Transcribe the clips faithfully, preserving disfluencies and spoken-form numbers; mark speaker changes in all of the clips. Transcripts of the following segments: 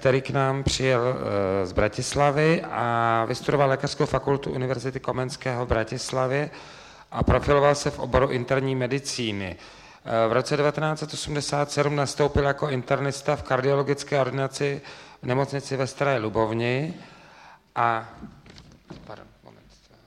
Speaker 1: který k nám přijel z Bratislavy a vystudoval lékařskou fakultu Univerzity Komenského v Bratislavě a profiloval se v oboru interní medicíny. V roce devatenáct osmdesát sedm nastoupil jako internista v kardiologické ordinaci v nemocnici ve Staré Lubovni a... Pardon, moment.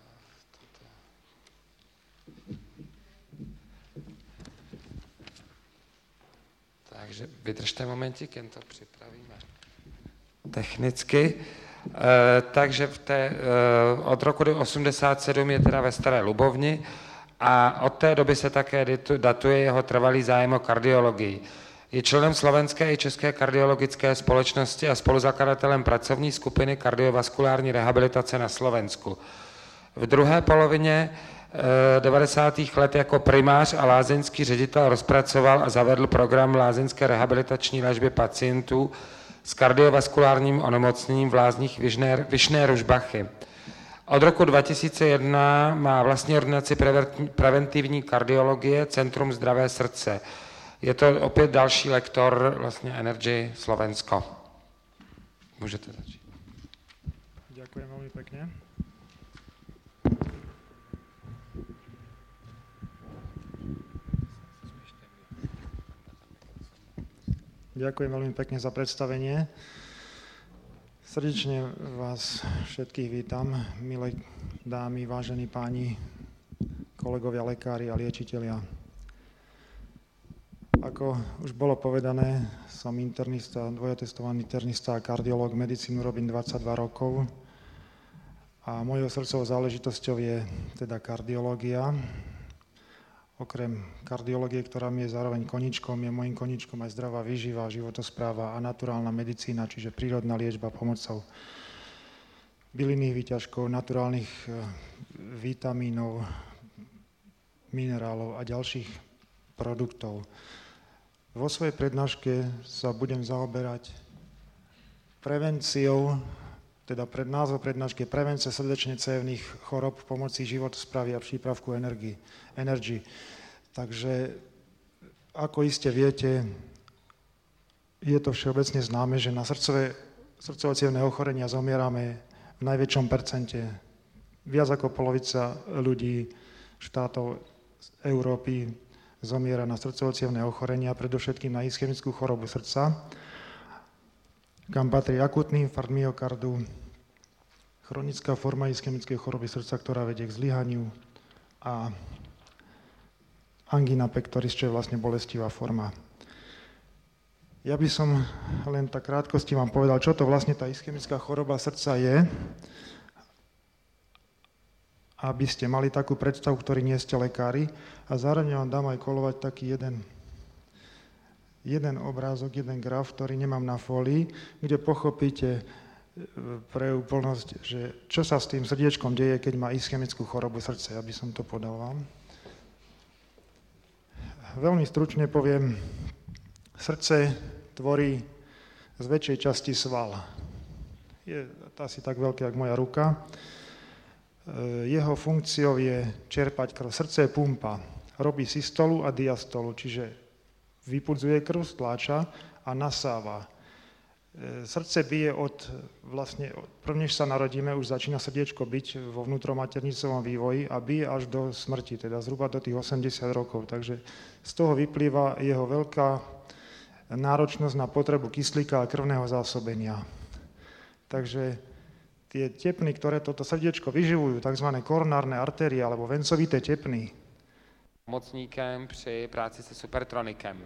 Speaker 1: Takže vydržte momentík, jen to připravíme technicky. E, takže v té, e, od roku osmdesát sedm je teda ve Staré Lubovni a od té doby se také datuje jeho trvalý zájem o kardiologii. Je členem Slovenské i České kardiologické společnosti a spoluzakladatelem pracovní skupiny kardiovaskulární rehabilitace na Slovensku. V druhé polovině e, devadesátých let jako primář a lázeňský ředitel rozpracoval a zavedl program lázeňské rehabilitační léčby pacientů s kardiovaskulárním onemocněním v lázních Vyšné, Vyšné Ružbachy. Od roku dva tisíce jedna má vlastní ordinaci preventivní kardiologie Centrum zdravé srdce. Je to opět další lektor vlastně Energy Slovensko. Můžete začít.
Speaker 2: Ďakujem veľmi pekne. Ďakujem veľmi pekne za predstavenie. Srdečne vás všetkých vítam, milé dámy, vážení páni, kolegovia, lekári a liečitelia. Ako už bolo povedané, som internista, dvojatestovaný internista a kardiológ, medicínu robím dvadsaťdva rokov a mojou srdcovou záležitosťou je teda kardiológia. Okrem kardiológie, ktorá mi je zároveň koníčkom, je môjim koníčkom aj zdravá výživa, životospráva a naturálna medicína, čiže prírodná liečba pomocou bylinných výťažkov, naturálnych vitamínov, minerálov a ďalších produktov. Vo svojej prednáške sa budem zaoberať prevenciou, teda pred názov prednášky prevencia srdečne cévnych chorob pomocí životosprávy a prípravku Energy. Energy. Takže, ako iste viete, je to všeobecne známe, že na srdcové, srdcovo-cievne ochorenia zomierame v najväčšom percente. Viac ako polovica ľudí štátov Európy zomiera na srdcovo-cievne ochorenia, predovšetkým na ischemickú chorobu srdca, kam patrí akutný infarkt myokardu, chronická forma ischemickej choroby srdca, ktorá vedie k zlyhaniu, a angina pectoris, čo je vlastne bolestivá forma. Ja by som len tak krátkosti vám povedal, čo to vlastne tá ischemická choroba srdca je, aby ste mali takú predstavu, ktorí nie ste lekári, a zároveň vám dám aj kolovať taký jeden, jeden obrázok, jeden graf, ktorý nemám na fólii, kde pochopíte pre úplnosť, že čo sa s tým srdiečkom deje, keď má ischemickú chorobu srdca. Ja by som to podal vám. Veľmi stručne poviem, srdce tvorí z väčšej časti sval. Je asi tak veľké, ako moja ruka. Jeho funkciou je čerpať krv. Srdce je pumpa. Robí systolu a diastolu, čiže vypudzuje krv, stláča a nasáva. Srdce bije od, vlastne, prvnež sa narodíme, už začína srdiečko byť vo vnútromaternicovom vývoji a bije až do smrti, teda zhruba do tých osemdesiat rokov. Takže z toho vyplýva jeho veľká náročnosť na potrebu kyslíka a krvného zásobenia. Takže tie tepny, ktoré toto srdiečko vyživujú, tzv. Koronárne artérie alebo vencovité tepny.
Speaker 1: Pomocníkem při práci se Supertronikem.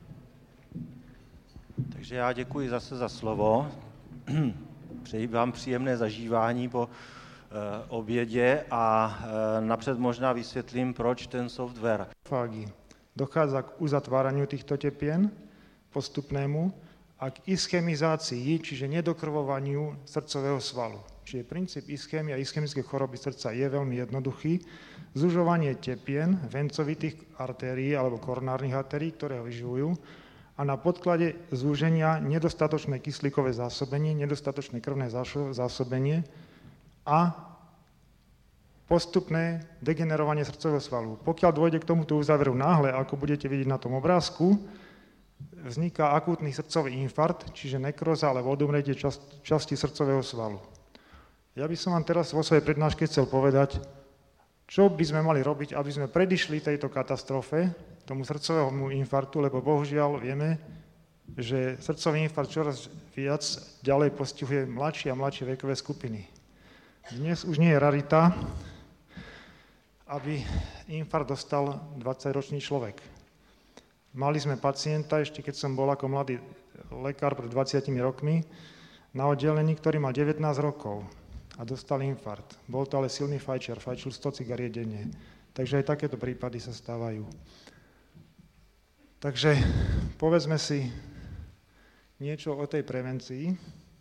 Speaker 3: Takže já děkuji zase za slovo. Přeji vám příjemné zažívání po e, obědě a e, napřed možná vysvětlím, proč ten software.
Speaker 2: Fágy. Dochádza k uzatváraniu týchto tepien postupnému a k ischemizácii, čiže nedokrvovaniu srdcového svalu. Čiže princíp ischémie a ischemické choroby srdca je veľmi jednoduchý. Zužovanie tepien, vencovitých artérií alebo koronárnych artérií, ktoré ho vyživujú, a na podklade zúženia nedostatočné kyslíkové zásobenie, nedostatočné krvné zásobenie a postupné degenerovanie srdcového svalu. Pokiaľ dôjde k tomuto uzáveru náhle, ako budete vidieť na tom obrázku, vzniká akútny srdcový infarkt, čiže nekróza alebo odumretie časti srdcového svalu. Ja by som vám teraz vo svojej prednáške chcel povedať, čo by sme mali robiť, aby sme predišli tejto katastrofe, tomu srdcovému infarktu, lebo bohužiaľ vieme, že srdcový infarkt čoraz viac ďalej postihuje mladšie a mladšie vekové skupiny. Dnes už nie je rarita, aby infarkt dostal dvadsaťročný človek. Mali sme pacienta, ešte keď som bol ako mladý lekár pred dvadsiatimi rokmi, na oddelení, ktorý mal devätnásť rokov a dostal infarkt. Bol to ale silný fajčiar, fajčil sto cigariet denne. Takže aj takéto prípady sa stávajú. Takže povedzme si niečo o tej prevencii.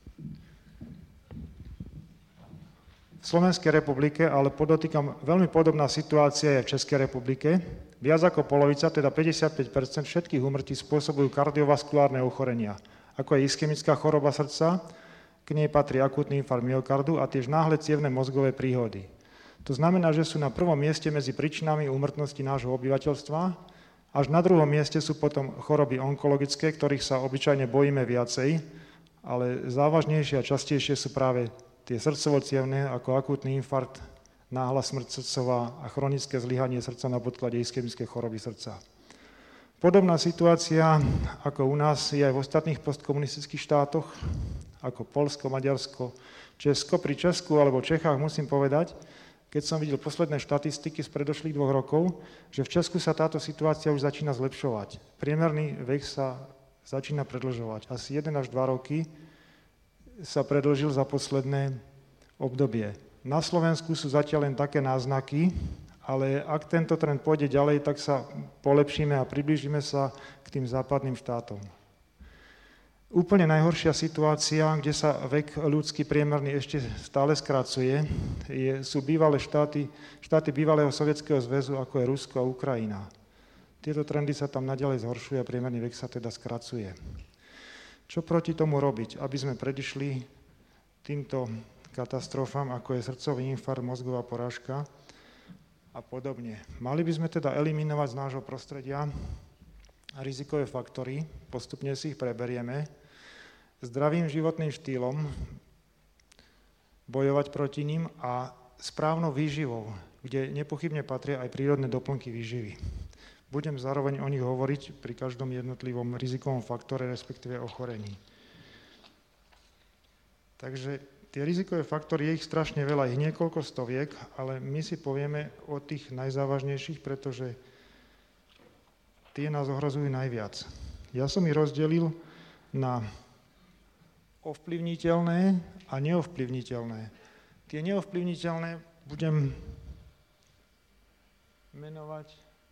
Speaker 2: V Slovenskej republike, ale podotýkam, veľmi podobná situácia je v Českej republike. Viac ako polovica, teda päťdesiatpäť percent všetkých úmrtí spôsobujú kardiovaskulárne ochorenia, ako je ischemická choroba srdca, k nej patrí akútny infarkt myokardu a tiež náhle cievne mozgové príhody. To znamená, že sú na prvom mieste medzi príčinami úmrtnosti nášho obyvateľstva, až na druhom mieste sú potom choroby onkologické, ktorých sa obyčajne bojíme viacej, ale závažnejšie a častejšie sú práve tie srdcovo-cievne ako akútny infarkt, náhla smrť srdcová a chronické zlyhanie srdca na podklade ischemickej choroby srdca. Podobná situácia ako u nás je aj v ostatných postkomunistických štátoch, ako Poľsko, Maďarsko, Česko. Pri Česku alebo Čechách musím povedať, keď som videl posledné štatistiky z predošlých dvoch rokov, že v Česku sa táto situácia už začína zlepšovať. Priemerný vek sa začína predĺžovať. Asi jeden až dva roky sa predĺžil za posledné obdobie. Na Slovensku sú zatiaľ len také náznaky, ale ak tento trend pôjde ďalej, tak sa polepšíme a priblížime sa k tým západným štátom. Úplne najhoršia situácia, kde sa vek ľudský priemerný ešte stále skracuje, je, sú bývalé štáty, štáty bývalého Sovietskeho zväzu, ako je Rusko a Ukrajina. Tieto trendy sa tam naďalej zhoršujú a priemerný vek sa teda skracuje. Čo proti tomu robiť, aby sme predišli týmto katastrofám, ako je srdcový infarkt, mozgová porážka a podobne? Mali by sme teda eliminovať z nášho prostredia rizikové faktory, postupne si ich preberieme, zdravým životným štýlom bojovať proti ním a správnou výživou, kde nepochybne patria aj prírodné doplnky výživy. Budem zároveň o nich hovoriť pri každom jednotlivom rizikovom faktore, respektíve ochorení. Takže tie rizikové faktory, je ich strašne veľa, ich niekoľko stoviek, ale my si povieme o tých najzávažnejších, pretože tie nás ohrozujú najviac. Ja som ich rozdelil na ovplyvniteľné a neovplyvniteľné. Tie neovplyvniteľné budem menovať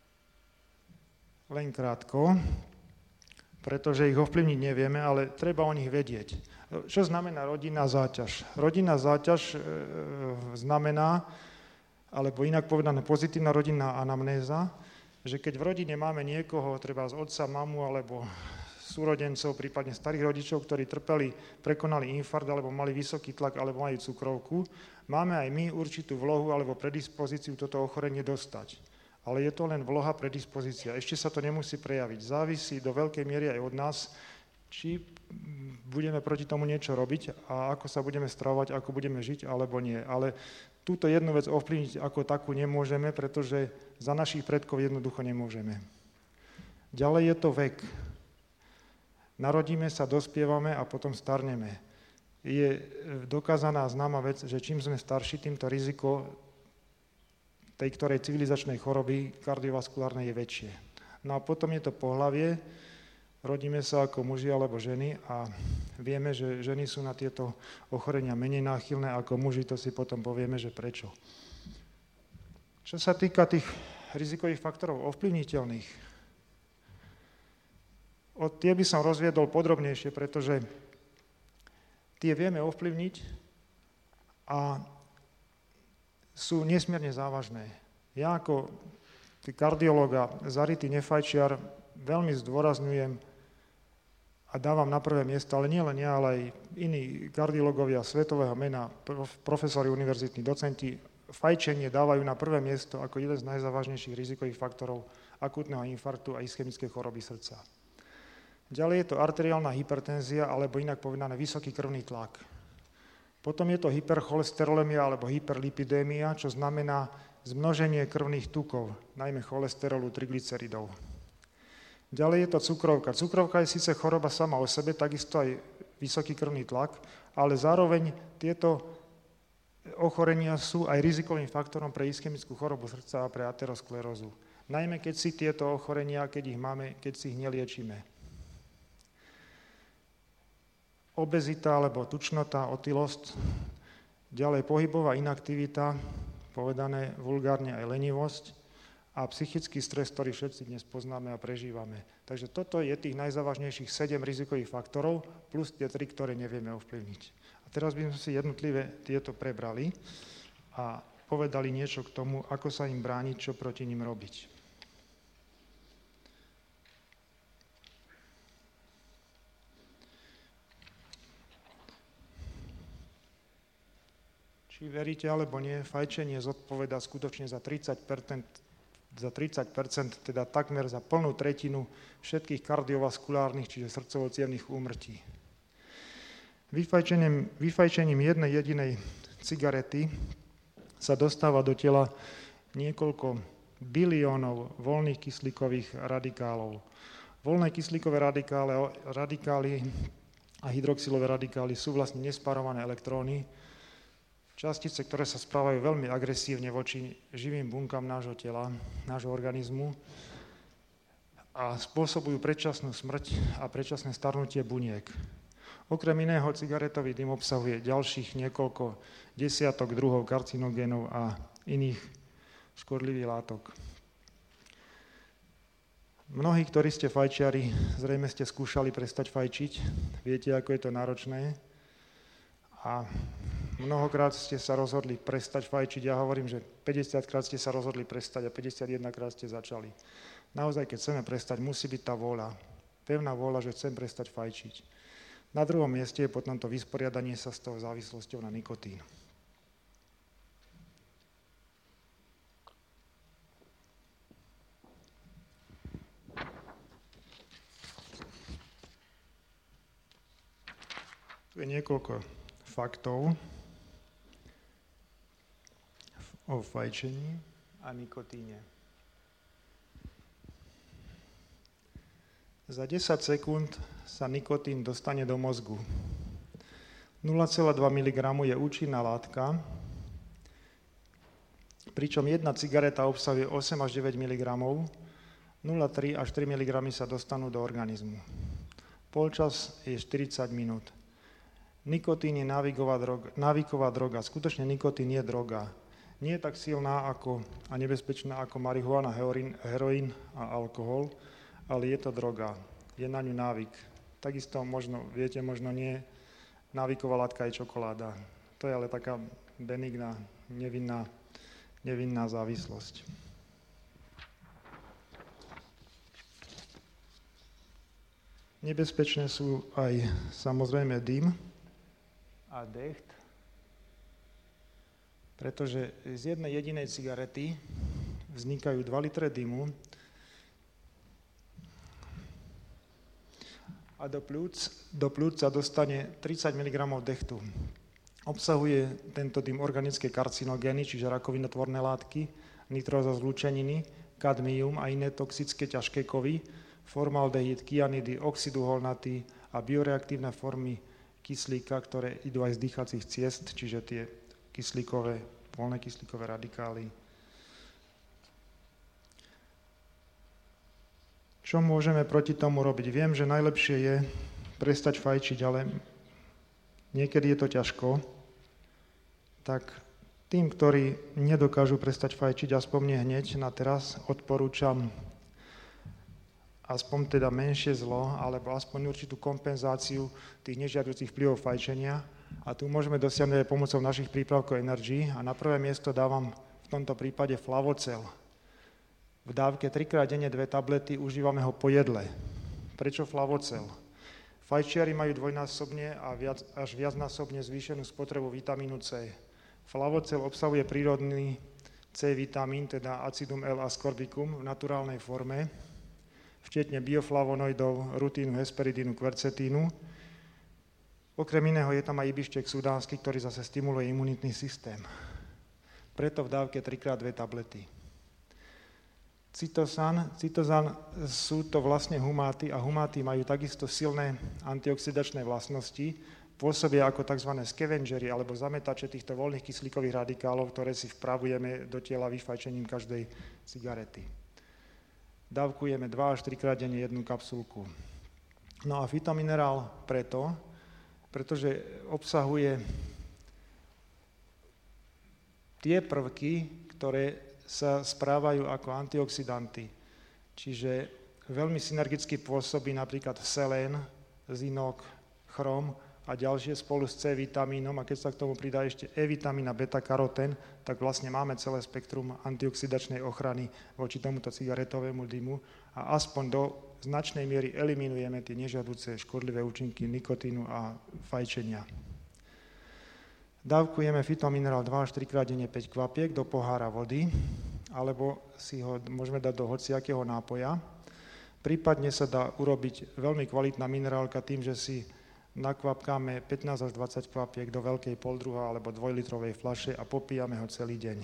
Speaker 2: len krátko, pretože ich ovplyvniť nevieme, ale treba o nich vedieť. Čo znamená rodinná záťaž? Rodinná záťaž e, znamená, alebo inak povedané pozitívna rodinná anamnéza, že keď v rodine máme niekoho, treba z otca, mamu alebo súrodencov, prípadne starých rodičov, ktorí trpeli, prekonali infarkt alebo mali vysoký tlak alebo majú cukrovku, máme aj my určitú vlohu alebo predispozíciu toto ochorenie dostať. Ale je to len vloha, predispozícia. Ešte sa to nemusí prejaviť. Závisí do veľkej miery aj od nás, či budeme proti tomu niečo robiť a ako sa budeme stravovať, ako budeme žiť alebo nie. Ale túto jednu vec ovplyvniť ako takú nemôžeme, pretože za našich predkov jednoducho nemôžeme. Ďalej je to vek. Narodíme sa, dospievame a potom starneme. Je dokázaná známa vec, že čím sme starší, týmto riziko tej ktorej civilizačnej choroby kardiovaskulárnej je väčšie. No a potom je to pohlavie, rodíme sa ako muži alebo ženy a vieme, že ženy sú na tieto ochorenia menej náchylné ako muži, to si potom povieme, že prečo. Čo sa týka tých rizikových faktorov ovplyvniteľných, o tie by som rozviedol podrobnejšie, pretože tie vieme ovplyvniť a sú nesmierne závažné. Ja ako kardiológ a zarytý nefajčiar veľmi zdôrazňujem a dávam na prvé miesto, ale nie len ja, ale aj iní kardiológovia svetového mena, profesori, univerzitní docenti, fajčenie dávajú na prvé miesto ako jeden z najzávažnejších rizikových faktorov akútneho infarktu a ischemickej choroby srdca. Ďalej je to arteriálna hypertenzia, alebo inak povedané vysoký krvný tlak. Potom je to hypercholesterolemia alebo hyperlipidémia, čo znamená zmnoženie krvných tukov, najmä cholesterolu, triglyceridov. Ďalej je to cukrovka. Cukrovka je síce choroba sama o sebe, takisto aj vysoký krvný tlak, ale zároveň tieto ochorenia sú aj rizikovým faktorom pre ischemickú chorobu srdca a pre aterosklerózu. Najmä keď si tieto ochorenia, keď ich máme, keď si ich neliečíme. Obezita alebo tučnota, otylosť, ďalej pohybová inaktivita, povedané vulgárne aj lenivosť a psychický stres, ktorý všetci dnes poznáme a prežívame. Takže toto je tých najzávažnejších sedem rizikových faktorov plus tie tri, ktoré nevieme ovplyvniť. A teraz by sme si jednotlivé tieto prebrali a povedali niečo k tomu, ako sa im brániť, čo proti nim robiť. Či veríte alebo nie, fajčenie zodpovedá skutočne za tridsať percent, za tridsať percent, teda takmer za plnú tretinu všetkých kardiovaskulárnych, čiže srdcovo-cievnych úmrtí. Vyfajčením, vyfajčením jednej jedinej cigarety sa dostáva do tela niekoľko biliónov voľných kyslíkových radikálov. Voľné kyslíkové radikály, radikály a hydroxylové radikály sú vlastne nespárované elektróny, častice, ktoré sa správajú veľmi agresívne voči živým bunkám nášho tela, nášho organizmu a spôsobujú predčasnú smrť a predčasné starnutie buniek. Okrem iného cigaretový dym obsahuje ďalších niekoľko desiatok druhov karcinogénov a iných škodlivých látok. Mnohí, ktorí ste fajčiari, zrejme ste skúšali prestať fajčiť, viete, ako je to náročné a mnohokrát ste sa rozhodli prestať fajčiť. Ja hovorím, že päťdesiatkrát ste sa rozhodli prestať a päťdesiatjedenkrát ste začali. Naozaj, keď chceme prestať, musí byť tá vôľa. Pevná vôľa, že chcem prestať fajčiť. Na druhom mieste je potom to vysporiadanie sa s tou závislosťou na nikotín. Tu je niekoľko faktov o fajčení a nikotíne. Za desať sekúnd sa nikotín dostane do mozgu. nula celá dva miligramu je účinná látka, pričom jedna cigareta obsahuje osem až deväť miligramov, nula celá tri až tri miligramy sa dostanú do organizmu. Polčas je štyridsať minút. Nikotín je návyková droga, návyková droga. Skutočne nikotín je droga. Nie je tak silná ako, a nebezpečná ako marihuana, heroín, heroín a alkohol, ale je to droga. Je na ňu návyk. Takisto možno, viete, možno nie, návyková látka je čokoláda. To je ale taká benigná, nevinná, nevinná závislosť. Nebezpečné sú aj samozrejme dym a decht, pretože z jednej jedinej cigarety vznikajú dva litre dymu a do pľúc, do pľúc sa dostane tridsať miligramov dechtu. Obsahuje tento dym organické karcinogény, čiže rakovinotvorné látky, nitróza zlúčeniny, kadmium a iné toxické ťažké kovy, formaldehyd, kyanidy, oxid uholnatý a bioreaktívne formy kyslíka, ktoré idú aj z dýchacích ciest, čiže tie kyslíkové, voľné kyslíkové radikály. Čo môžeme proti tomu robiť? Viem, že najlepšie je prestať fajčiť, ale niekedy je to ťažko. Tak tým, ktorí nedokážu prestať fajčiť, aspoň nie hneď na teraz, odporúčam aspoň teda menšie zlo, alebo aspoň určitú kompenzáciu tých nežiaducich vplyvov fajčenia. A tu môžeme dosiahnuť aj pomocou našich prípravkov Energy. A na prvé miesto dávam v tomto prípade Flavocel. V dávke trikrát denne dve tablety, užívame ho po jedle. Prečo Flavocel? Fajčiari majú dvojnásobne a viac, až viacnásobne zvýšenú spotrebu vitamínu C. Flavocel obsahuje prírodný C vitamín, teda acidum L-ascorbicum v naturálnej forme, včetne bioflavonoidov, rutínu, hesperidínu, kvercetínu. Okrem iného je tam aj ibišček sudánsky, ktorý zase stimuluje imunitný systém. Preto v dávke tri krát dve tablety. Cytosan, cytozan sú to vlastne humáty a humáty majú takisto silné antioxidačné vlastnosti, pôsobia ako tzv. Scavengery alebo zametače týchto voľných kyslíkových radikálov, ktoré si vpravujeme do tela vyfajčením každej cigarety. Dávkujeme dva až tri krát denne jednu kapsulku. No a fitominerál preto, pretože obsahuje tie prvky, ktoré sa správajú ako antioxidanty. Čiže veľmi synergicky pôsobí napríklad selén, zinok, chrom a ďalšie spolu s C vitamínom a keď sa k tomu pridá ešte E vitamín a beta-karotén, tak vlastne máme celé spektrum antioxidačnej ochrany voči tomuto cigaretovému dymu a aspoň do značnej miery eliminujeme tie nežiaduce škodlivé účinky nikotínu a fajčenia. Dávkujeme fitominerál dva až tri krát denne päť kvapiek do pohára vody, alebo si ho môžeme dať do hociakého nápoja. Prípadne sa dá urobiť veľmi kvalitná minerálka tým, že si nakvapkáme pätnásť až dvadsať kvapiek do veľkej poldruha alebo dvojlitrovej fľaše a popíjame ho celý deň.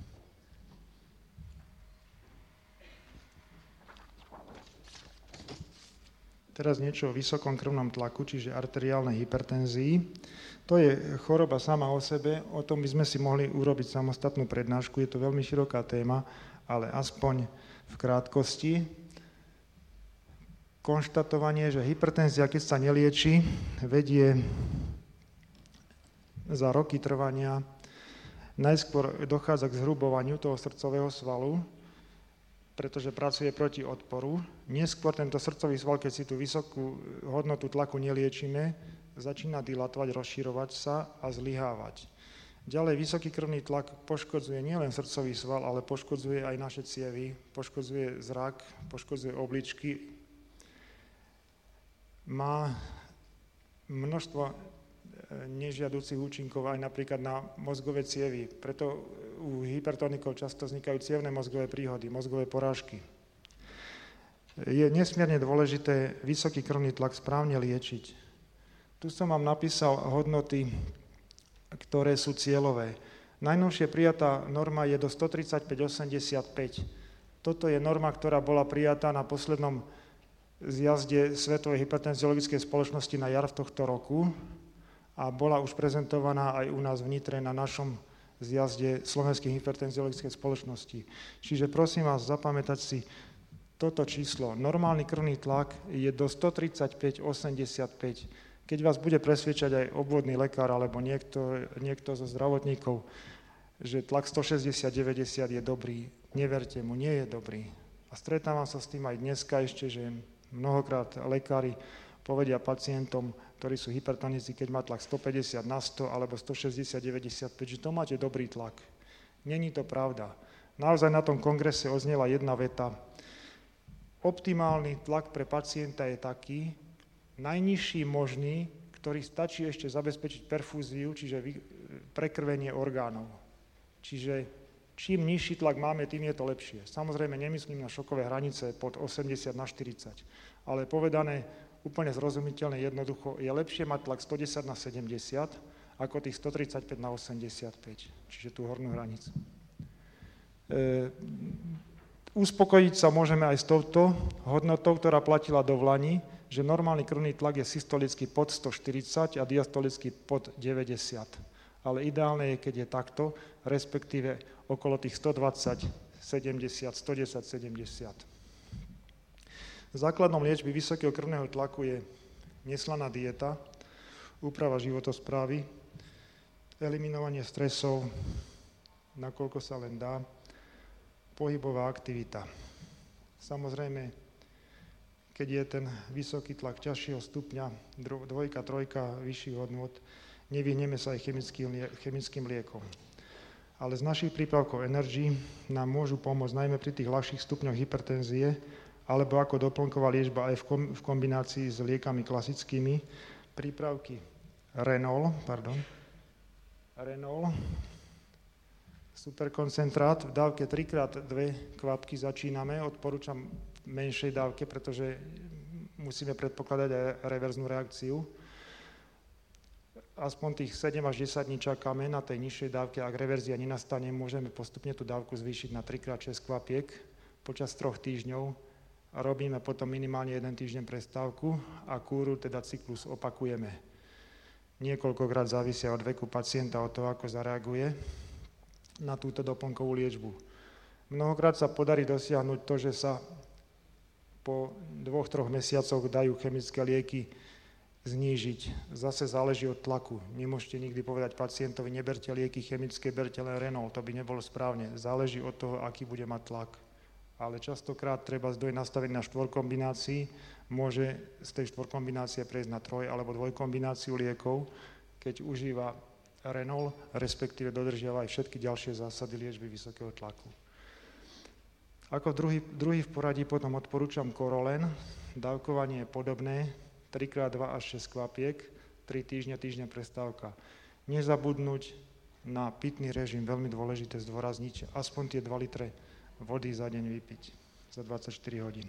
Speaker 2: Teraz niečo o vysokom krvnom tlaku, čiže arteriálnej hypertenzii. To je choroba sama o sebe, o tom by sme si mohli urobiť samostatnú prednášku, je to veľmi široká téma, ale aspoň v krátkosti. Konštatovanie, že hypertenzia, keď sa nelieči, vedie za roky trvania. Najskôr dochádza k zhrubovaniu toho srdcového svalu, pretože pracuje proti odporu. Neskôr tento srdcový sval, keď si tú vysokú hodnotu tlaku neliečíme, začína dilatovať, rozširovať sa a zlyhávať. Ďalej, vysoký krvný tlak poškodzuje nielen srdcový sval, ale poškodzuje aj naše cievy, poškodzuje zrak, poškodzuje obličky. Má množstvo nežiaducich účinkov aj napríklad na mozgové cievy. Preto u hypertonikov často vznikajú cievne mozgové príhody, mozgové porážky. Je nesmierne dôležité vysoký krvný tlak správne liečiť. Tu som vám napísal hodnoty, ktoré sú cieľové. Najnovšie prijatá norma je do sto tridsaťpäť osemdesiatpäť. Toto je norma, ktorá bola prijatá na poslednom zjazde Svetovej hypertenziologickej spoločnosti na jar tohto roku a bola už prezentovaná aj u nás v Nitre na našom zjazde Slovenskej hypertenziologickej spoločnosti. Čiže prosím vás zapamätať si toto číslo. Normálny krvný tlak je do sto tridsaťpäť osemdesiatpäť. Keď vás bude presviečať aj obvodný lekár alebo niekto, niekto zo zdravotníkov, že tlak sto šesťdesiat deväťdesiat je dobrý, neverte mu, nie je dobrý. A stretávam sa s tým aj dneska ešte, že mnohokrát lekári povedia pacientom, ktorí sú hypertonici, keď má tlak sto päťdesiat na sto alebo sto šesťdesiat deväťdesiatpäť, že to máte dobrý tlak. Není to pravda. Naozaj na tom kongrese odznela jedna veta. Optimálny tlak pre pacienta je taký, najnižší možný, ktorý stačí ešte zabezpečiť perfúziu, čiže prekrvenie orgánov. Čiže čím nižší tlak máme, tým je to lepšie. Samozrejme, nemyslím na šokové hranice pod osemdesiat na štyridsať, ale povedané úplne zrozumiteľne jednoducho, je lepšie mať tlak sto desať na sedemdesiat ako tých sto tridsaťpäť na osemdesiatpäť, čiže tú hornú hranicu. E, uspokojiť sa môžeme aj s touto hodnotou, ktorá platila do vlani, že normálny krvný tlak je systolický pod sto štyridsať a diastolický pod deväťdesiat. Ale ideálne je, keď je takto, respektíve okolo tých sto dvadsať, sedemdesiat, sto desať, sedemdesiat. Základom liečby vysokého krvného tlaku je neslaná dieta, úprava životosprávy, eliminovanie stresov, nakoľko sa len dá, pohybová aktivita. Samozrejme, keď je ten vysoký tlak ťažšieho stupňa, dvojka, trojka, vyšších hodnôt, nevyhneme sa aj chemickým, chemickým liekom. Ale z našich prípravkov Energy nám môžu pomôcť najmä pri tých ľahších stupňoch hypertenzie, alebo ako doplnková liečba aj v kombinácii s liekami klasickými, prípravky Renol, pardon, Renol, Superkoncentrát v dávke tri krát dve kvapky začíname, odporúčam v menšej dávke, pretože musíme predpokladať aj reverznú reakciu. Aspoň tých sedem až desať dní čakáme na tej nižšej dávke, ak reverzia nenastane, môžeme postupne tú dávku zvýšiť na tri krát šesť kvapiek počas troch týždňov a robíme potom minimálne jeden týždeň prestávku a kúru, teda cyklus opakujeme. Niekoľkokrát závisia od veku pacienta, od toho, ako zareaguje na túto doplnkovú liečbu. Mnohokrát sa podarí dosiahnuť to, že sa po dvoch, troch mesiacoch dajú chemické lieky znížiť. Zase záleží od tlaku. Nemôžete nikdy povedať pacientovi, neberte lieky chemické, berte len Renol, to by nebolo správne. Záleží od toho, aký bude mať tlak. Ale častokrát treba zdoj nastaviť na štvorkombinácii, môže z tej štvorkombinácie prejsť na troj- alebo dvojkombináciu liekov, keď užíva Renol, respektíve dodržiava aj všetky ďalšie zásady liečby vysokého tlaku. Ako druhý, druhý v poradí potom odporúčam Korolen. Dávkovanie je podobné, tri krát dva až šesť kvapiek, tri týždne, týždňa prestávka. Nezabudnúť na pitný režim, veľmi dôležité zdôrazniť, aspoň tie dva litre vody za deň vypiť, za dvadsaťštyri hodín.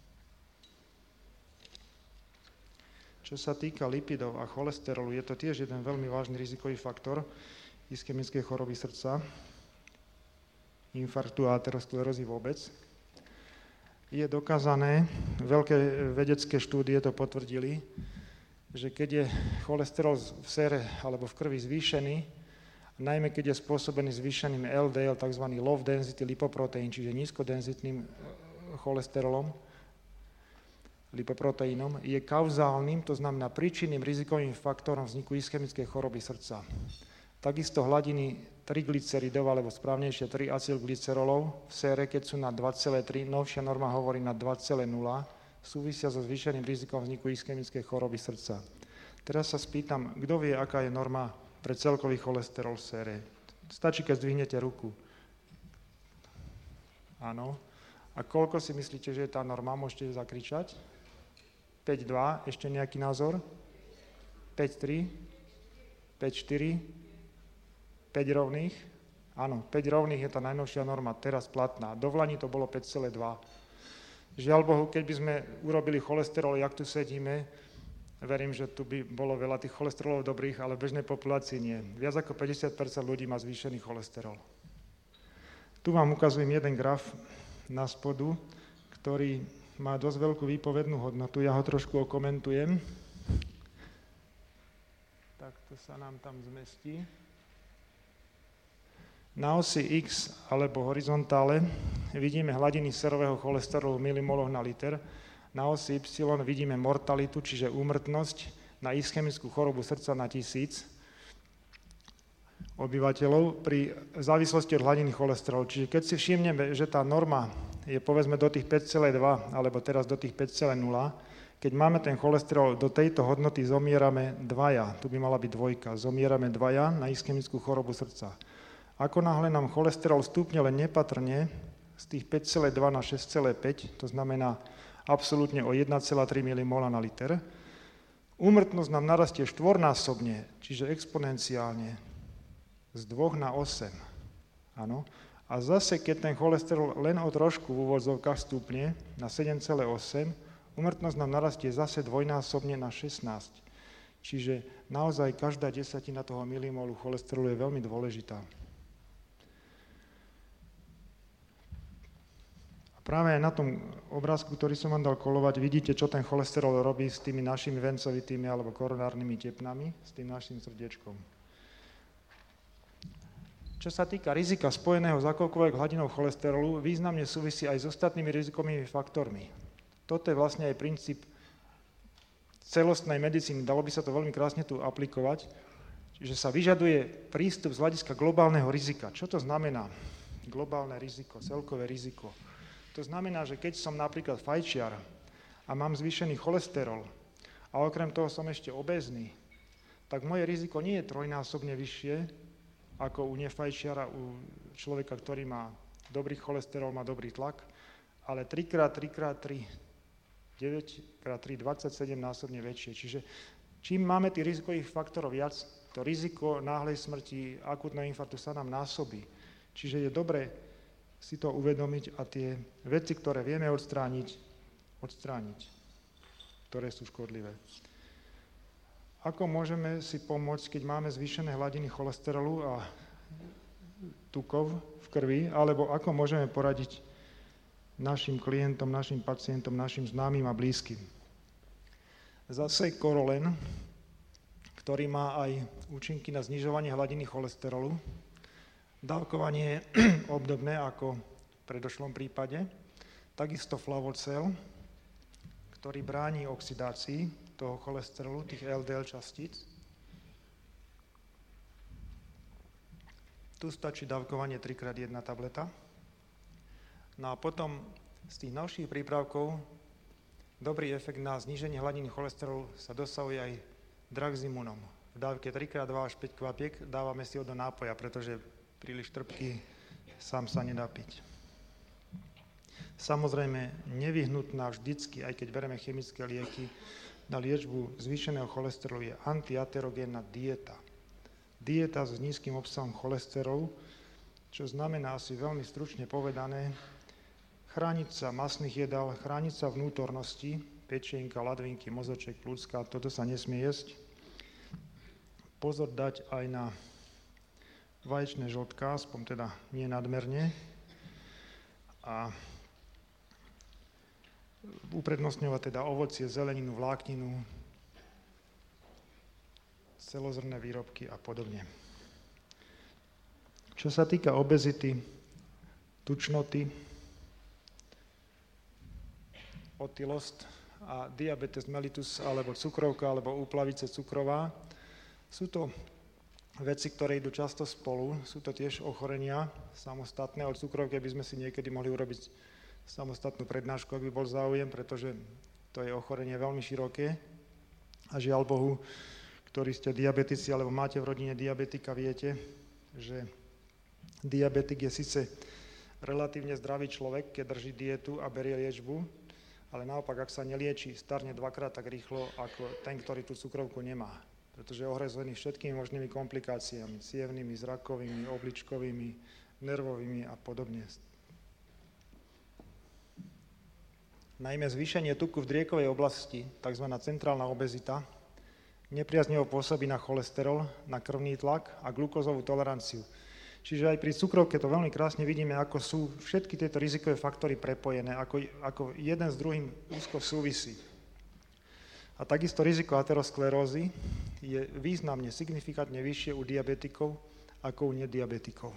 Speaker 2: Čo sa týka lipidov a cholesterolu, je to tiež jeden veľmi vážny rizikový faktor ischemickej choroby srdca, infarktu a aterosklerózy vôbec. Je dokázané, veľké vedecké štúdie to potvrdili, že keď je cholesterol v sére alebo v krvi zvýšený, najmä keď je spôsobený zvýšeným el dé el, tzv. Low density lipoprotein, čiže nízkodenzitným cholesterolom, lipoproteínom, je kauzálnym, to znamená príčinným rizikovým faktorom vzniku ischemickej choroby srdca. Takisto hladiny triglyceridov, alebo správnejšie triacylglycerolov v sére, keď sú na dva celé tri, novšia norma hovorí na dva celé nula, súvisia so zvýšeným rizikom vzniku ischemickej choroby srdca. Teraz sa spýtam, kto vie, aká je norma pre celkový cholesterol v sére? Stačí, keď zdvihnete ruku. Áno. A koľko si myslíte, že je tá norma? Môžete zakričať. päť dva, ešte nejaký názor? päť tri, päť štyri, päť rovných? Áno, päť rovných je tá najnovšia norma, teraz platná. Do vlani to bolo päť celé dva. Žiaľ Bohu, keď by sme urobili cholesterol, jak tu sedíme, verím, že tu by bolo veľa tých cholesterolov dobrých, ale v bežnej populácii nie. Viac ako päťdesiat percent ľudí má zvýšený cholesterol. Tu vám ukazujem jeden graf na spodu, ktorý má dosť veľkú výpovednú hodnotu. Ja ho trošku okomentujem. Tak to sa nám tam zmestí. Na osi X alebo horizontále vidíme hladiny sérového cholesterolu v milimoloch na liter. Na osi Y vidíme mortalitu, čiže úmrtnosť na ischemickú chorobu srdca na tisíc obyvateľov pri závislosti od hladiny cholesterolu. Čiže keď si všimneme, že tá norma je povedzme do tých päť celé dva alebo teraz do tých päť celé nula, keď máme ten cholesterol do tejto hodnoty, zomierame dvaja, tu by mala byť dvojka, zomierame dvaja na ischemickú chorobu srdca. Ako náhle nám cholesterol stúpne len nepatrne z tých päť celé dva na šesť celé päť, to znamená absolútne o jeden celé tri milimola na liter, úmrtnosť nám narastie štvornásobne, čiže exponenciálne, z dvoch na osem. Áno. A zase, keď ten cholesterol len o trošku v úvodzovkách stúpne na sedem celé osem, úmrtnosť nám narastie zase dvojnásobne na šestnásť. Čiže naozaj každá desatina toho milimolu cholesterolu je veľmi dôležitá. A práve aj na tom obrázku, ktorý som vám dal kolovať, vidíte, čo ten cholesterol robí s tými našimi vencovitými alebo koronárnymi tepnami, s tým našim srdiečkom. Čo sa týka rizika spojeného s akoukoľvek hladinou cholesterolu, významne súvisí aj s ostatnými rizikovými faktormi. Toto je vlastne aj princíp celostnej medicíny, dalo by sa to veľmi krásne tu aplikovať, že sa vyžaduje prístup z hľadiska globálneho rizika. Čo to znamená? Globálne riziko, celkové riziko. To znamená, že keď som napríklad fajčiar a mám zvýšený cholesterol a okrem toho som ešte obézny, tak moje riziko nie je trojnásobne vyššie ako u nefajčiara, u človeka, ktorý má dobrý cholesterol, má dobrý tlak, ale tri krát tri krát tri, deväť krát tri, dvadsaťsedem násobne väčšie. Čiže čím máme tých rizikových faktorov viac, to riziko náhlej smrti, akútneho infarktu sa nám násobí. Čiže je dobré si to uvedomiť a tie veci, ktoré vieme odstrániť, odstrániť, ktoré sú škodlivé. Ako môžeme si pomôcť, keď máme zvýšené hladiny cholesterolu a tukov v krvi, alebo ako môžeme poradiť našim klientom, našim pacientom, našim známym a blízkym. Zase Korolen, ktorý má aj účinky na znižovanie hladiny cholesterolu. Dávkovanie je obdobné ako v predošlom prípade. Takisto Flavocel, ktorý bráni oxidácii toho cholesterolu, tých el dé el častíc. Tu stačí dávkovanie tri krát jedna tableta. No a potom z tých novších prípravkov dobrý efekt na zníženie hladiny cholesterolu sa dosahuje aj Draximunom. V dávke tri krát dva až päť kvapiek dávame si ho do nápoja, pretože príliš trpký sám sa nedá piť. Samozrejme, nevyhnutná vždycky, aj keď bereme chemické lieky, na liečbu zvýšeného cholesterolu je antiaterogénna dieta. Dieta s nízkym obsahom cholesterolu, čo znamená asi veľmi stručne povedané, chrániť sa masných jedál, chrániť sa vnútornosti, pečienka, ladvinky, mozoček, plúcka, toto sa nesmie jesť. Pozor dať aj na vaječné žltká, aspoň teda nie nadmerne. A uprednostňovať teda ovocie, zeleninu, vlákninu, celozrnné výrobky a podobne. Čo sa týka obezity, tučnoty, otylost a diabetes mellitus alebo cukrovka alebo úplavice cukrová, sú to veci, ktoré idú často spolu, sú to tiež ochorenia samostatné. O cukrovke by sme si niekedy mohli urobiť samostatnú prednášku, ak by bol záujem, pretože to je ochorenie veľmi široké a žiaľ Bohu, ktorí ste diabetici alebo máte v rodine diabetika, viete, že diabetik je síce relatívne zdravý človek, keď drží dietu a berie liečbu, ale naopak, ak sa nelieči, starne dvakrát tak rýchlo, ako ten, ktorý tú cukrovku nemá, pretože je ohrozený všetkými možnými komplikáciami, cievnymi, zrakovými, obličkovými, nervovými a podobne. Najmä zvýšenie tuku v driekovej oblasti, tzv. Centrálna obezita, nepriaznivo pôsobí na cholesterol, na krvný tlak a glukózovú toleranciu. Čiže aj pri cukrovke to veľmi krásne vidíme, ako sú všetky tieto rizikové faktory prepojené, ako, ako jeden s druhým úzko súvisí. A takisto riziko aterosklerózy je významne, signifikantne vyššie u diabetikov ako u nediabetikov.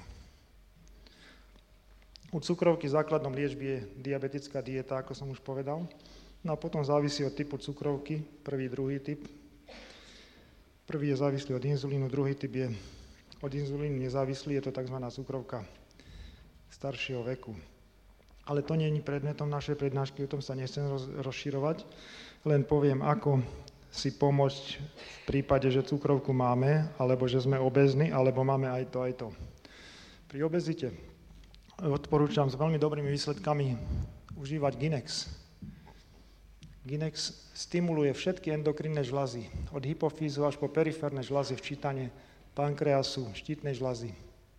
Speaker 2: U cukrovky základnom liečby je diabetická dieta, ako som už povedal. No a potom závisí od typu cukrovky, prvý, druhý typ. Prvý je závislý od inzulínu, druhý typ je od inzulínu nezávislý, je to tzv. Cukrovka staršieho veku. Ale to nie je predmetom našej prednášky, o tom sa nechcem roz, rozširovať, len poviem, ako si pomôcť v prípade, že cukrovku máme, alebo že sme obézni, alebo máme aj to, aj to. Pri obezite odporúčam s veľmi dobrými výsledkami užívať Ginex. Ginex stimuluje všetky endokrinné žľazy, od hypofýzu až po periférne žľazy včítane pankreasu, štítnej žľazy.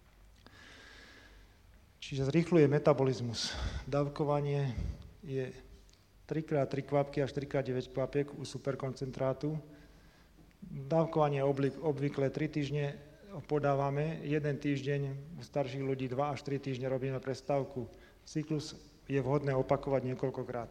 Speaker 2: Čiže zrýchľuje metabolizmus. Dávkovanie je tri krát tri kvapky až tri krát deväť kvapiek u superkoncentrátu. Dávkovanie obvykle tri týždne podávame, jeden týždeň u starších ľudí dva až tri týždne robíme prestávku. Cyklus je vhodné opakovať niekoľkokrát.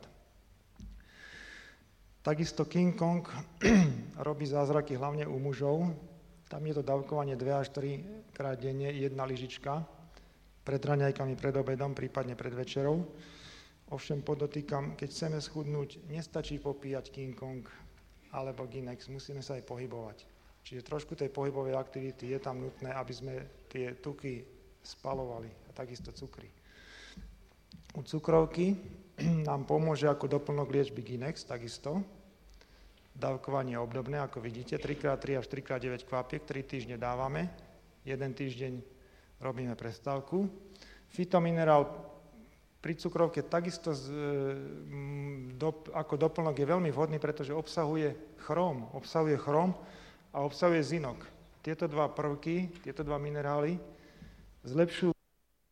Speaker 2: Takisto King Kong robí zázraky hlavne u mužov. Tam je to dávkovanie dva až tri krát denne, jedna lyžička, pred raňajkami, pred obedom, prípadne pred večerou. Ovšem podotýkam, keď chceme schudnúť, nestačí popíjať King Kong alebo Ginex, musíme sa aj pohybovať. Čiže trošku tej pohybovej aktivity je tam nutné, aby sme tie tuky spalovali a takisto cukry. U cukrovky nám pomôže ako doplnok liečby Ginex, takisto. Dávkovanie je obdobné, ako vidíte, tri krát tri až tri krát deväť kvapiek, tri týždne dávame, jeden týždeň robíme prestávku. Fitominerál pri cukrovke takisto z, do, ako doplnok je veľmi vhodný, pretože obsahuje chróm, obsahuje chróm a obsahuje zinok. Tieto dva prvky, tieto dva minerály zlepšujú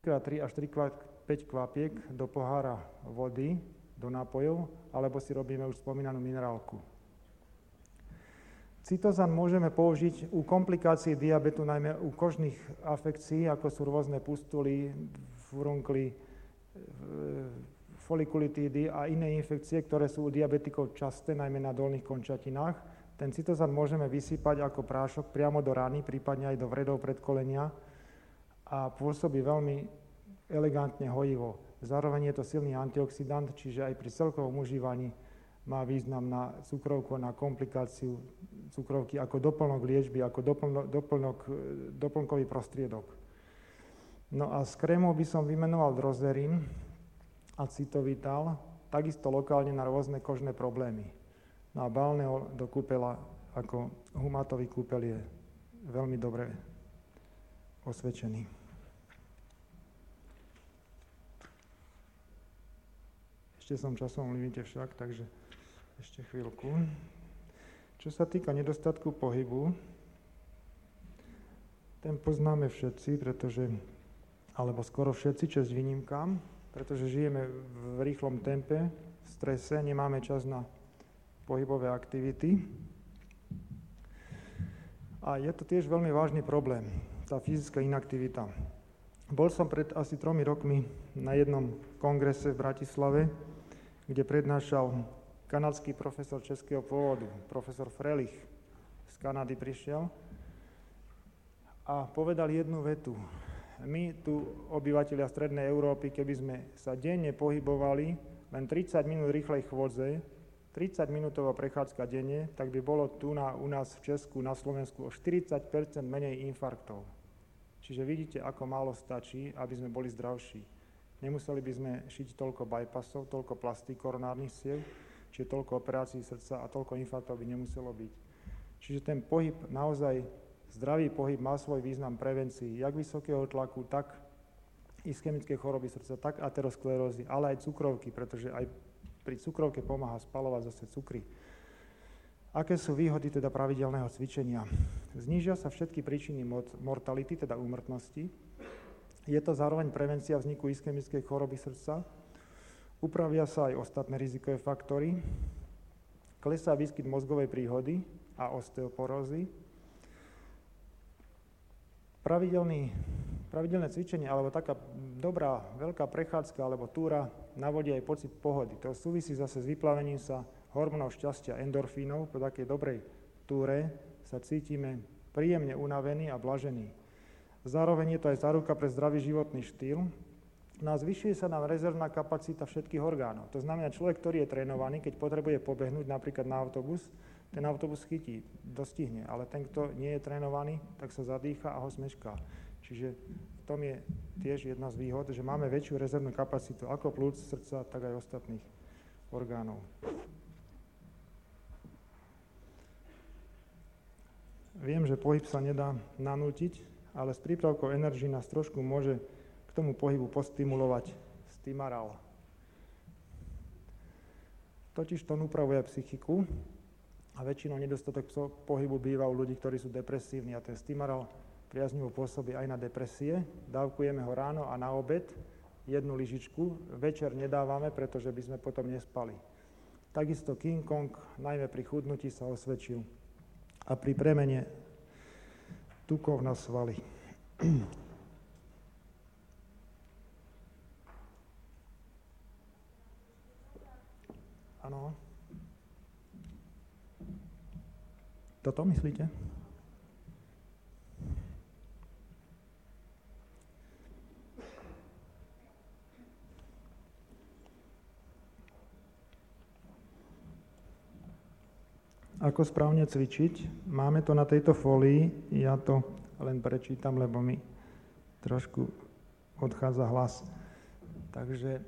Speaker 2: krát tri až tri krát päť kvapiek do pohára vody, do nápojov, alebo si robíme už spomínanú minerálku. Cytozan môžeme použiť u komplikácií diabetu, najmä u kožných afekcií, ako sú rôzne pustuly, furunkly, folikulitídy a iné infekcie, ktoré sú u diabetikov časté, najmä na dolných končatinách. Ten cytozan môžeme vysypať ako prášok priamo do rany, prípadne aj do vredov predkolenia a pôsobí veľmi elegantne hojivo. Zároveň je to silný antioxidant, čiže aj pri celkovom užívaní má význam na cukrovku, na komplikáciu cukrovky ako doplnok liečby, ako doplnok, doplnok, doplnkový prostriedok. No a z krémov by som vymenoval Drozerin a Cytovital, takisto lokálne na rôzne kožné problémy. No a balneol do kúpela ako humátový kúpel je veľmi dobre osvedčený. Ešte som časom limite však, takže ešte chvíľku. Čo sa týka nedostatku pohybu, ten poznáme všetci, pretože, alebo skoro všetci, česť výnimkám, pretože žijeme v rýchlom tempe, v strese, nemáme čas na pohybové aktivity. A je to tiež veľmi vážny problém, tá fyzická inaktivita. Bol som pred asi tromi rokmi na jednom kongrese v Bratislave, kde prednášal kanadský profesor českého pôvodu, profesor Frelich z Kanady prišiel a povedal jednu vetu. My tu, obyvatelia Strednej Európy, keby sme sa denne pohybovali len tridsať minút rýchlej chôdze, tridsať-minútová prechádzka denne, tak by bolo tu na, u nás v Česku, na Slovensku o štyridsať percent menej infarktov. Čiže vidíte, ako málo stačí, aby sme boli zdravší. Nemuseli by sme šiť toľko bypassov, toľko plastík koronárnych ciev, čiže toľko operácií srdca a toľko infarktov by nemuselo byť. Čiže ten pohyb, naozaj zdravý pohyb má svoj význam prevencii, jak vysokého tlaku, tak ischemické choroby srdca, tak aterosklerózy, ale aj cukrovky, pretože aj pri cukrovke pomáha spalovať zase cukry. Aké sú výhody teda pravidelného cvičenia? Znížia sa všetky príčiny mortality, teda úmrtnosti. Je to zároveň prevencia vzniku ischemickej choroby srdca. Upravia sa aj ostatné rizikové faktory. Klesá výskyt mozgovej príhody a osteoporózy. Pravidelný, pravidelné cvičenie, alebo taká dobrá, veľká prechádzka alebo túra navodí aj pocit pohody. To súvisí zase s vyplavením sa hormónov šťastia, endorfínov. Po takej dobrej túre sa cítime príjemne unavení a blažení. Zároveň je to aj záruka pre zdravý životný štýl. No a zvyšuje sa nám rezervná kapacita všetkých orgánov. To znamená, človek, ktorý je trénovaný, keď potrebuje pobehnúť napríklad na autobus, ten autobus chytí, dostihne, ale ten, kto nie je trénovaný, tak sa zadýcha a ho smešká. Čiže v tom je tiež jedna z výhod, že máme väčšiu rezervnú kapacitu ako plúc, srdca, tak aj ostatných orgánov. Viem, že pohyb sa nedá nanútiť, ale s prípravkou Energy nás trošku môže k tomu pohybu postimulovať Stimaral. Totiž to upravuje psychiku a väčšinou nedostatok pohybu býva u ľudí, ktorí sú depresívni a ten Stimaral priaznivo pôsobí aj na depresie. Dávkujeme ho ráno a na obed, jednu lyžičku, večer nedávame, pretože by sme potom nespali. Takisto King Kong, najmä pri chudnutí sa osvedčil a pri premene tukov na svaly. Áno. Toto myslíte? Ako správne cvičiť? Máme to na tejto fólii, ja to len prečítam, lebo mi trošku odchádza hlas. Takže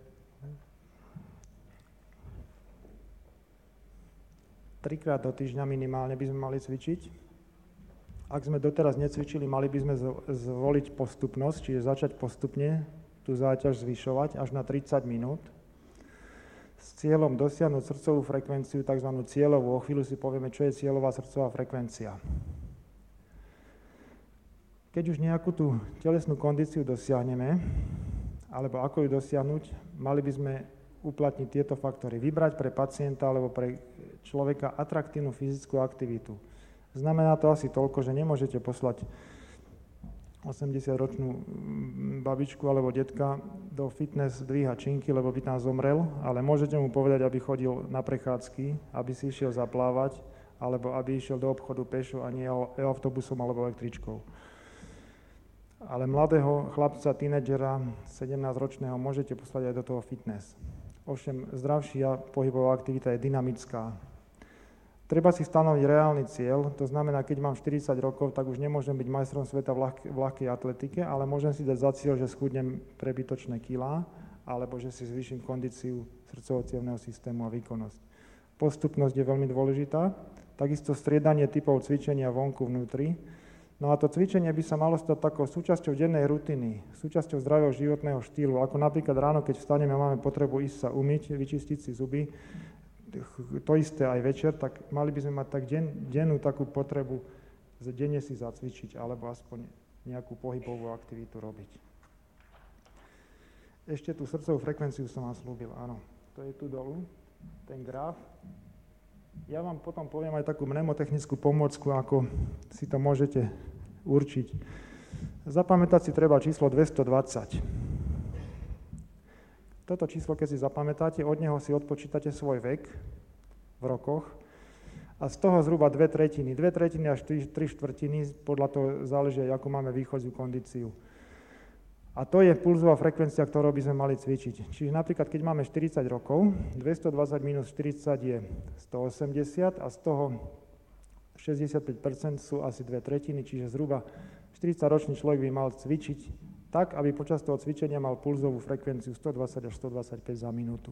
Speaker 2: trikrát do týždňa minimálne by sme mali cvičiť. Ak sme doteraz necvičili, mali by sme zvoliť postupnosť, čiže začať postupne tú záťaž zvyšovať až na tridsať minút s cieľom dosiahnuť srdcovú frekvenciu, tzv. Cieľovú. O chvíľu si povieme, čo je cieľová srdcová frekvencia. Keď už nejakú tú telesnú kondíciu dosiahneme, alebo ako ju dosiahnuť, mali by sme uplatniť tieto faktory. Vybrať pre pacienta alebo pre človeka atraktívnu fyzickú aktivitu. Znamená to asi toľko, že nemôžete poslať osemdesiatročnú babičku alebo detka do fitness dvíha činky, lebo by tam zomrel, ale môžete mu povedať, aby chodil na prechádzky, aby si išiel zaplávať, alebo aby išiel do obchodu pešo a nie autobusom alebo električkou. Ale mladého chlapca, tínedžera, sedemnásťročného môžete poslať aj do toho fitness. Ovšem zdravšia pohybová aktivita je dynamická. Treba si stanoviť reálny cieľ, to znamená, keď mám štyridsať rokov, tak už nemôžem byť majstrom sveta v, ľahk- v ľahkej atletike, ale môžem si dať za cieľ, že schudnem prebytočné kilá, alebo že si zvýšim kondíciu srdcovo-cievneho systému a výkonnosť. Postupnosť je veľmi dôležitá, takisto striedanie typov cvičenia vonku, vnútri. No a to cvičenie by sa malo stať takou súčasťou dennej rutiny, súčasťou zdravého životného štýlu, ako napríklad ráno, keď vstaneme a máme potrebu ísť sa umyť, vyčistiť si zuby, to isté aj večer, tak mali by sme mať tak den, dennú takú potrebu, že denne si zacvičiť, alebo aspoň nejakú pohybovú aktivitu robiť. Ešte tú srdcovú frekvenciu som vám slúbil, áno, to je tu dolu, ten graf. Ja vám potom poviem aj takú mnemotechnickú pomôcku, ako si to môžete určiť. Zapamätať si treba číslo dvestodvadsať. Toto číslo, keď si zapamätáte, od neho si odpočítate svoj vek v rokoch a z toho zhruba dve tretiny. Dve tretiny až tri štvrtiny, podľa toho záleží, akú máme východziu kondíciu. A to je pulzová frekvencia, ktorou by sme mali cvičiť. Čiže napríklad, keď máme štyridsať rokov, dvestodvadsať minus štyridsať je stoosemdesiat a z toho šesťdesiatpäť percent sú asi dve tretiny, čiže zhruba štyridsaťročný človek by mal cvičiť tak, aby počas toho cvičenia mal pulzovú frekvenciu stodvadsať až stodvadsaťpäť za minútu.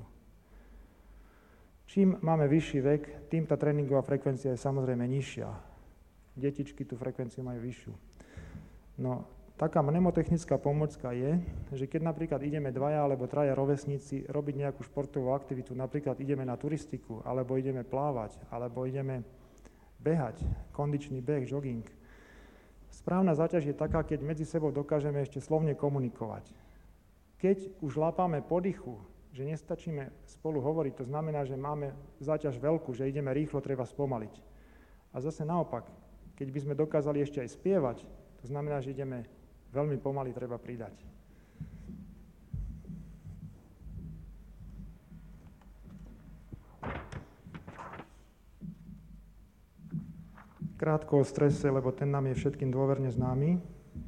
Speaker 2: Čím máme vyšší vek, tým tá tréningová frekvencia je samozrejme nižšia. Detičky tú frekvenciu majú vyššiu. No, taká mnemotechnická pomôcka je, že keď napríklad ideme dvaja alebo traja rovesníci robiť nejakú športovú aktivitu, napríklad ideme na turistiku, alebo ideme plávať, alebo ideme behať, kondičný beh, jogging. Správna záťaž je taká, keď medzi sebou dokážeme ešte slovne komunikovať. Keď už lápame po dychu, že nestačíme spolu hovoriť, to znamená, že máme záťaž veľkú, že ideme rýchlo, treba spomaliť. A zase naopak, keď by sme dokázali ešte aj spievať, to znamená, že ideme veľmi pomaly, treba pridať. Krátko o strese, lebo ten nám je všetkým dôverne známy.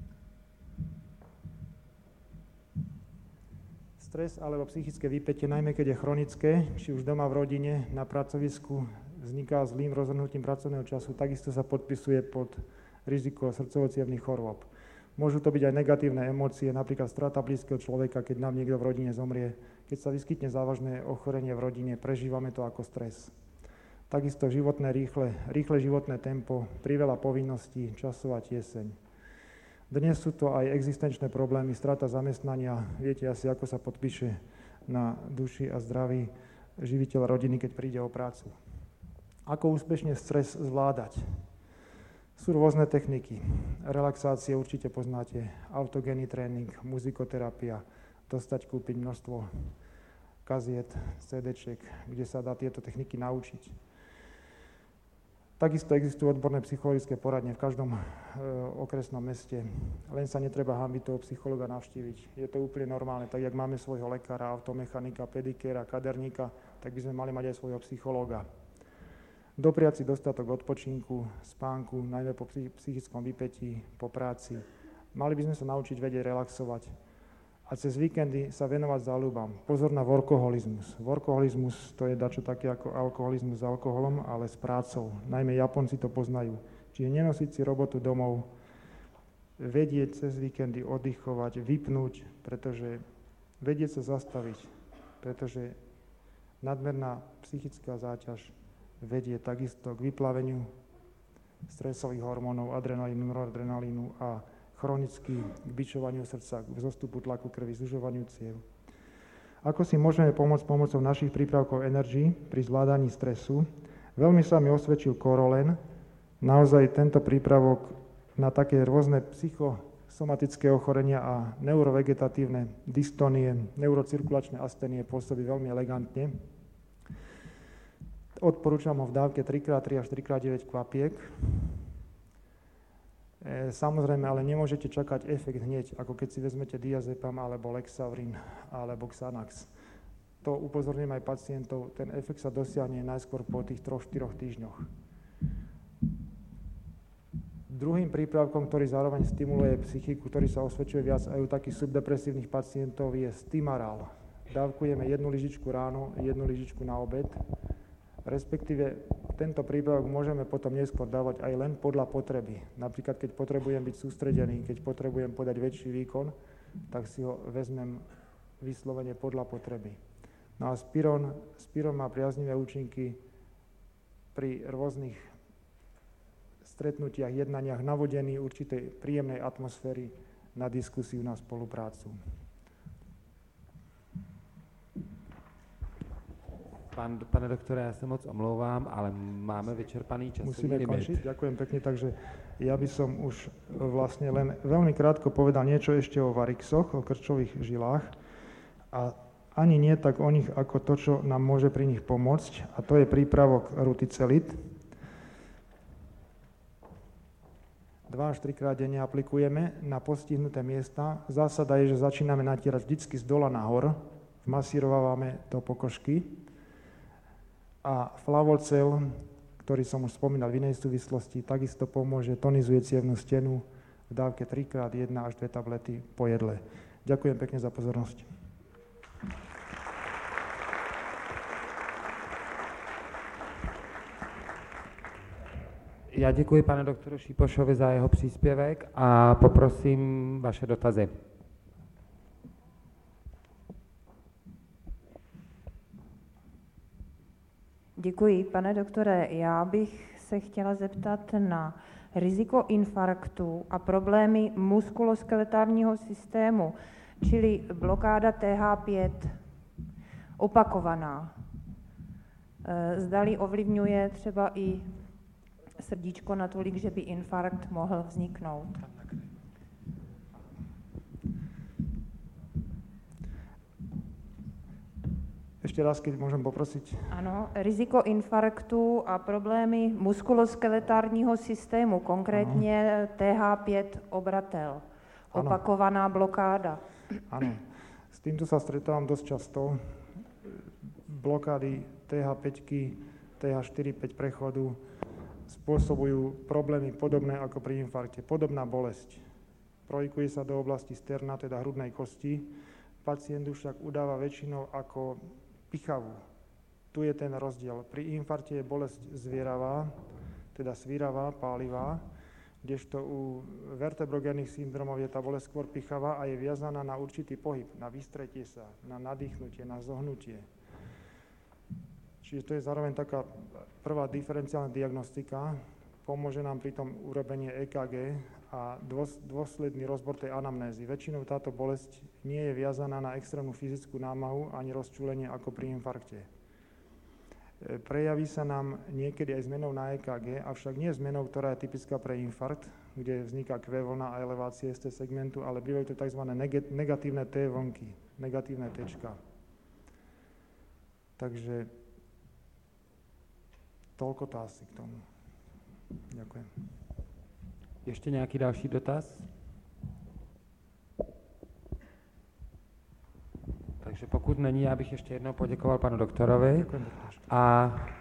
Speaker 2: Stres alebo psychické výpätie, najmä keď je chronické, či už doma v rodine, na pracovisku, vzniká zlým rozhodnutím pracovného času, takisto sa podpisuje pod riziko srdcovo-cievnych chorôb. Môžu to byť aj negatívne emócie, napríklad strata blízkeho človeka, keď nám niekto v rodine zomrie. Keď sa vyskytne závažné ochorenie v rodine, prežívame to ako stres. Takisto životné rýchle, rýchle životné tempo, priveľa povinností, časová tieseň. Dnes sú to aj existenčné problémy, strata zamestnania. Viete asi, ako sa podpíše na duši a zdraví živiteľ rodiny, keď príde o prácu. Ako úspešne stres zvládať? Sú rôzne techniky. Relaxácie určite poznáte, autogénny tréning, muzikoterapia, dostať, kúpiť množstvo kaziet, cé déček, kde sa dá tieto techniky naučiť. Takisto existujú odborné psychologické poradne v každom e, okresnom meste. Len sa netreba hanbiť toho psychologa navštíviť. Je to úplne normálne. Tak, jak máme svojho lekára, automechanika, pedikéra, kaderníka, tak by sme mali mať aj svojho psychológa. Dopriať si dostatok odpočinku, spánku, najmä po psychickom vypätí, po práci. Mali by sme sa naučiť vedieť relaxovať a cez víkendy sa venovať záľubám. Pozor na workoholizmus. Workoholizmus to je dačo také ako alkoholizmus s alkoholom, ale s prácou. Najmä Japonci to poznajú. Čiže nenosiť si robotu domov, vedieť cez víkendy oddychovať, vypnúť, pretože vedieť sa zastaviť, pretože nadmerná psychická záťaž vedie takisto k vyplaveniu stresových hormónov, adrenalínu, noradrenalínu a chronicky k bičovaniu srdca, k vzostupu tlaku krvi, zužovaniu ciev. Ako si môžeme pomôcť pomocou našich prípravkov Energy pri zvládaní stresu? Veľmi sa mi osvedčil Korolen. Naozaj tento prípravok na také rôzne psycho, somatické ochorenia a neurovegetatívne dystonie, neurocirkulačné asténie pôsobí veľmi elegantne. Odporúčam ho v dávke tri krát tri až tri krát deväť kvapiek. E, samozrejme, ale nemôžete čakať efekt hneď, ako keď si vezmete diazepam alebo Lexaurin alebo Xanax. To upozorňujem aj pacientov, ten efekt sa dosiahne najskôr po tých troch štyroch týždňoch. Druhým prípravkom, ktorý zároveň stimuluje psychiku, ktorý sa osvedčuje viac aj u takých subdepresívnych pacientov, je Stimaral. Dávkujeme jednu lyžičku ráno, jednu lyžičku na obed. Respektíve tento prípravok môžeme potom neskôr dávať aj len podľa potreby. Napríklad, keď potrebujem byť sústredený, keď potrebujem podať väčší výkon, tak si ho vezmem vyslovene podľa potreby. No a Spiron, Spiron má priaznivé účinky pri rôznych stretnutiach, jednaniach, navodení určitej príjemnej atmosféry na diskusiu, na spoluprácu.
Speaker 1: Pán, pane doktore, ja sa moc omlouvám, ale máme vyčerpaný časový
Speaker 2: Musíme
Speaker 1: limit.
Speaker 2: končiť, ďakujem pekne, takže ja by som už vlastne len veľmi krátko povedal niečo ešte o varixoch, o krčových žilách a ani nie tak o nich, ako to, čo nám môže pri nich pomôcť, a to je prípravok Ruticelit. Dva až tri krát denne aplikujeme na postihnuté miesta. Zásada je, že začíname natierať vždycky z dola nahor, masírovávame do pokožky a Flavocel, ktorý som už spomínal v inej súvislosti, takisto pomôže, tonizuje cievnu stenu v dávke tri krát jedna až dve tablety po jedle. Ďakujem pekne za pozornosť.
Speaker 1: Já děkuji panu doktoru Šipošovi za jeho příspěvek a poprosím vaše dotazy.
Speaker 4: Děkuji, pane doktore. Já bych se chtěla zeptat na riziko infarktu a problémy muskuloskeletárního systému, čili blokáda T H pět opakovaná. Zdali ovlivňuje třeba i srdíčko natolik, že by infarkt mohl vzniknout.
Speaker 2: Ešte raz, keď môžem poprosiť.
Speaker 4: Ano, riziko infarktu a problémy muskuloskeletárního systému, konkrétně ano. T H pět obratel, opakovaná ano. blokáda.
Speaker 2: Áno, s týmto sa stretávam dosť často. Blokády T H päť, T H štyri päť prechodu spôsobujú problémy podobné ako pri infarkte. Podobná bolesť. Projikuje sa do oblasti sterna, teda hrudnej kosti. Pacient však udáva väčšinou ako pichavú. Tu je ten rozdiel. Pri infarte je bolesť zvieravá, teda svíravá, pálivá, kdežto u vertebrogénnych syndromov je tá bolesť skôr pichavá a je viazaná na určitý pohyb, na vystretie sa, na nadýchnutie, na zohnutie. Čiže to je zároveň taká prvá diferenciálna diagnostika. Pomôže nám pri tom urobenie é ká gé a dôsledný rozbor tej anamnézy. Väčšinou táto bolesť nie je viazaná na extrémnu fyzickú námahu ani rozčúlenie ako pri infarkte. Prejaví sa nám niekedy aj zmenou na é ká gé, avšak nie zmenou, ktorá je typická pre infarkt, kde vzniká Q vlna a elevácie z T segmentu, ale bývajú to tzv. negatívne T vlnky, negatívne Tčka. Takže toľko to asi k tomu. Ďakujem.
Speaker 1: Ještě nějaký další dotaz? Takže pokud není, já bych ještě jednou poděkoval panu doktorovi.
Speaker 2: Ďakujem.
Speaker 1: A